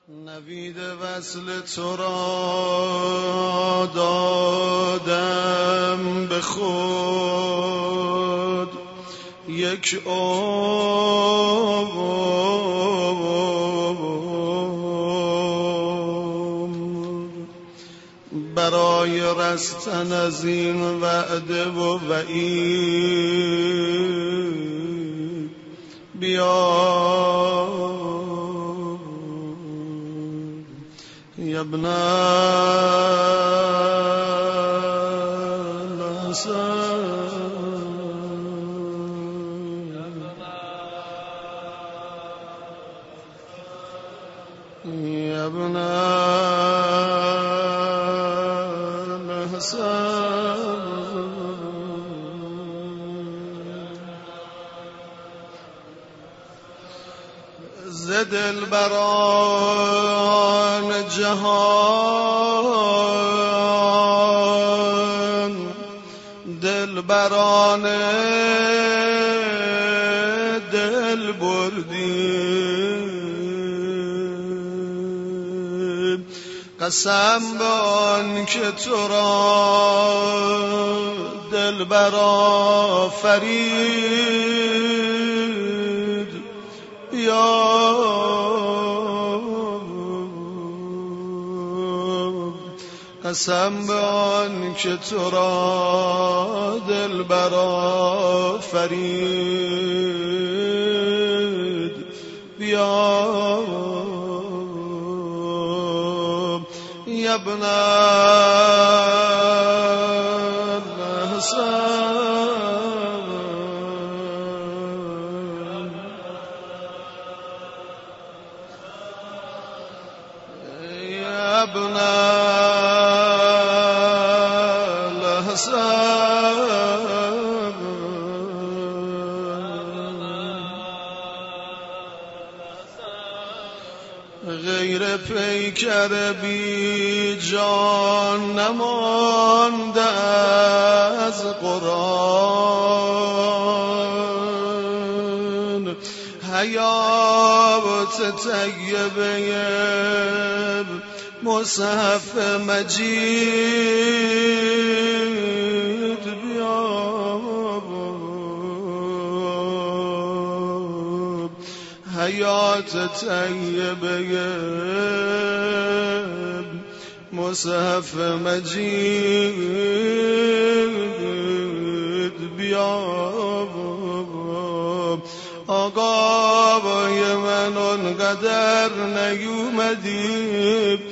نوید وصل تو را دادم به خود، یک عمر برای رستن از این وعده و وعید. بیا یا ابن الحسن، یا ابن الحسن، ز دلبران جهان، دلبران دل بردیم، قسم به آن که تو را دلبر آفرید. یا قسم به آن که تو را دلبر آفرید. بیا یا ابن الحسن، یا ابن غیر پیکر بی جان نمانده از قرآن، حیات طیبه مصحف مجید. بیا حیات طیبه مصحف مجید. بیا آقای من اونقدر نیومدی،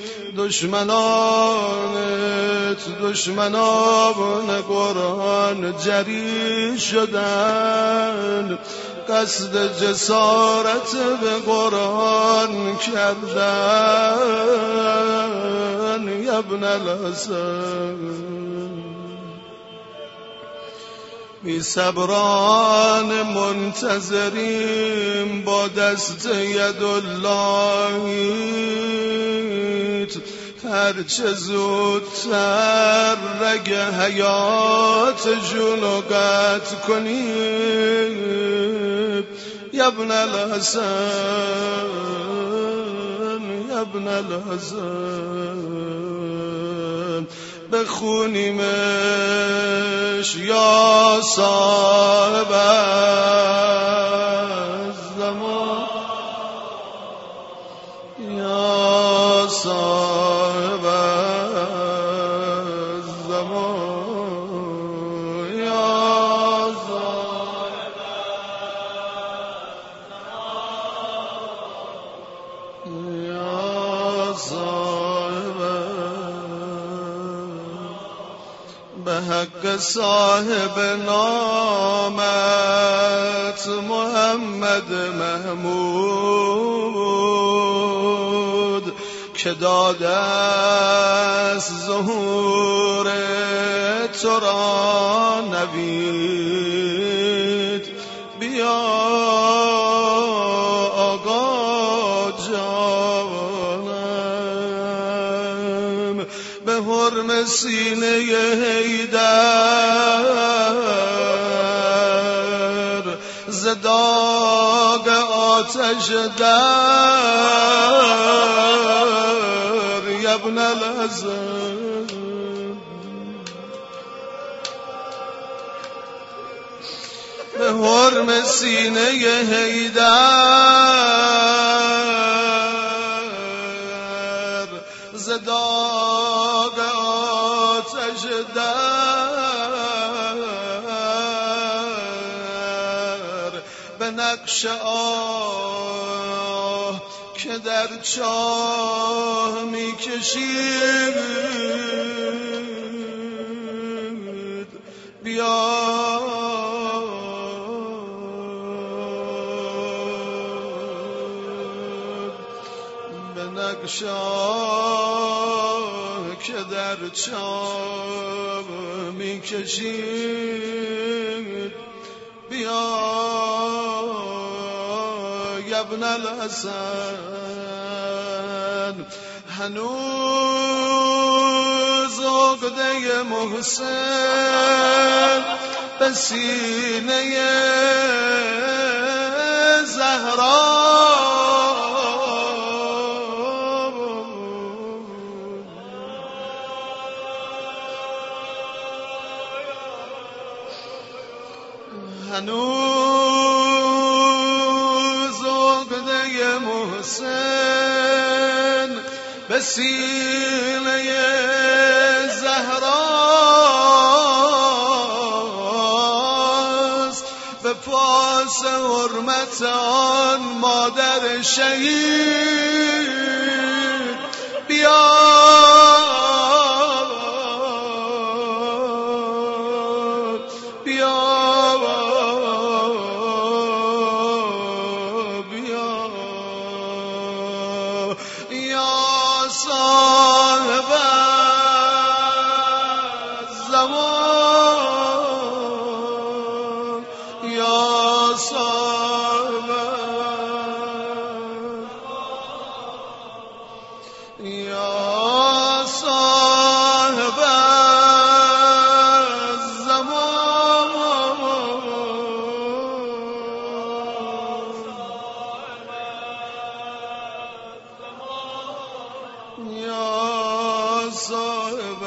دشمنان قرآن جری شدن، قصد جسارت به قرآن کردن. یا ابن الحسن، بی صبران منتظریم با دست یداللهیت، هرچه زودتر رگ حیات جونو قطع کنیم. یا ابن الحسن، یا ابن الحسن، بخونیمش یا صاحب الزمان، یا صاحب الزمان، یا صاحب الزمان، یا صاحب به حق صاحب نامت محمد محمود، که داده است ظهور تو را نوید. بیا آقا جانم، به حرم سینه حیدر، ز داغ آتش در ابن الحسن به حرم سینه حیدر ز داغ آتش در به نقش آه که در چاه می کشید بیا نقش آه که در چاه می کشید بیا ابن الحسن هنوز عقده محسن به سینه زهرا هنوز عقده محسن به سینه زهراست به پاس حرمت آن مادر شهید بیا صاحب الزمان یا صاحب یا صاحب یا صاحب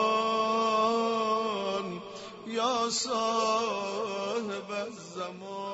الزمان یا صاحب الزمان